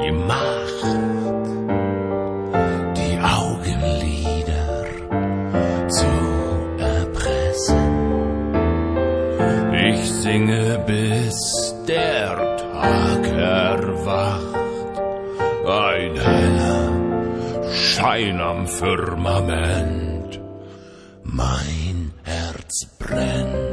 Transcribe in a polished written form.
die Macht, die Augenlider zu erpressen. Ich singe, bis der Tag erwacht, ein heller Schein am Firmament, mein Herz brennt.